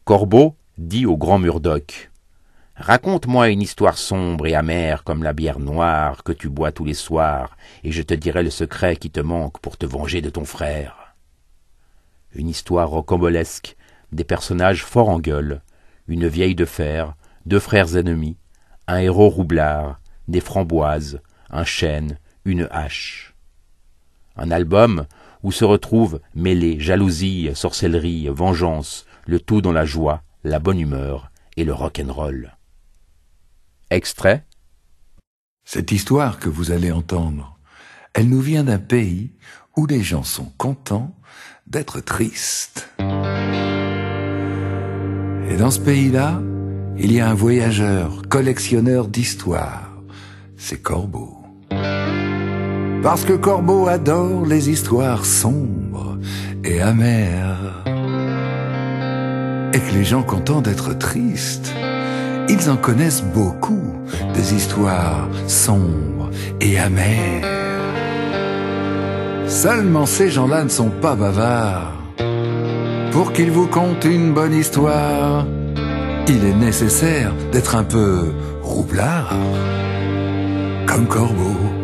Corbeau dit au grand Murdoch : « Raconte-moi une histoire sombre et amère comme la bière noire que tu bois tous les soirs, et je te dirai le secret qui te manque pour te venger de ton frère. » Une histoire rocambolesque, des personnages forts en gueule, une vieille de fer, deux frères ennemis, un héros roublard, des framboises, un chêne, une hache. Un album où se retrouvent mêlés jalousie, sorcellerie, vengeance, le tout dans la joie, la bonne humeur et le rock'n'roll. Extrait. Cette histoire que vous allez entendre, elle nous vient d'un pays où les gens sont contents d'être tristes. Et dans ce pays-là, il y a un voyageur, collectionneur d'histoires. C'est Corbeau. Parce que Corbeau adore les histoires sombres et amères. Et que les gens contents d'être tristes, ils en connaissent beaucoup, des histoires sombres et amères. Seulement ces gens-là ne sont pas bavards. Pour qu'ils vous content une bonne histoire, il est nécessaire d'être un peu roublard, comme Corbeau.